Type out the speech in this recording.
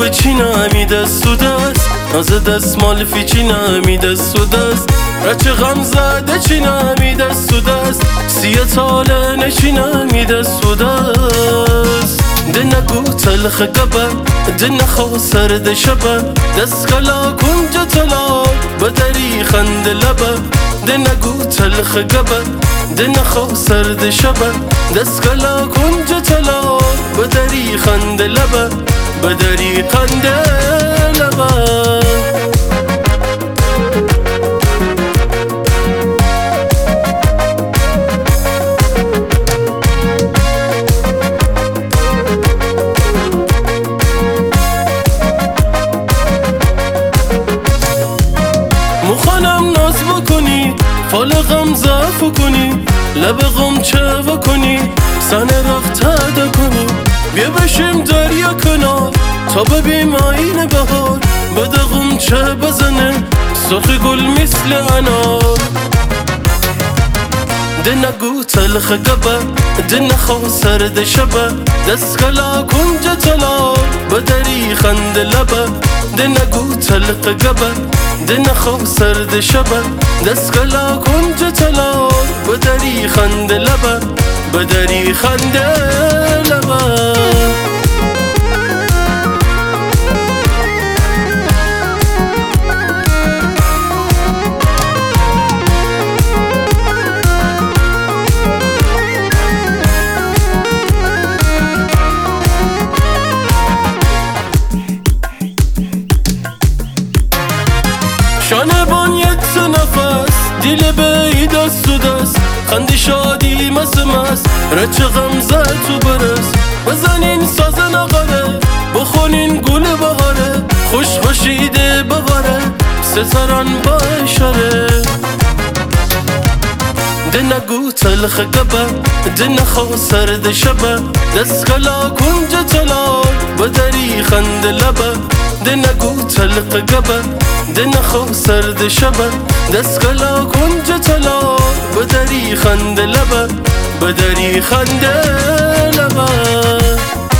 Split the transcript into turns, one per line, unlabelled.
بچینم ای دست و دست ناز دستمال فیچینم ای دست و دست رچه غم زده چینم ای دست و دست 30 ساله نشینم ای دست و دست ده نگو تلخ گبه ده نخوا سرد شبه دست کلا کنج تلا بدری خند لبه ده نگو تلخ گبه ده نخوا سرد شبه دست کلا کنج تلا بدری خند لبه بدری خند لبه مخانم ناز بکنی فال غم ضعف کنی لب غم چه بکنی سن رخت تده کنی بیا بشیم دریا کنار تا ببیم آین بهار بده غم چه بزنه سرخ گل مثل انار ده نگو تلخ گبه ده نخوا سرد شبه دست کلا کنج تلا بدری خند لبه ده نگو تلخ گبه ده نخوا سرد شبه دست کلا کنج تلا بدری خند لبه بدری خند لبه شانه بانیت نفس دیل به دست و دست خندی شادی مس مس رچه غم زد تو برس بزنین ساز نقاره بخونین گل بهاره خوش خوشیده بباره ستران با اشاره ده نگو تلخ گبه ده نخوا سرد شبه دست کلا کنج تلا بدری خند لبه ده نگو تلخ گبه ده نخوا سرد شبه دست کلا کنج تلا بدری خند لبه بدری خند لبه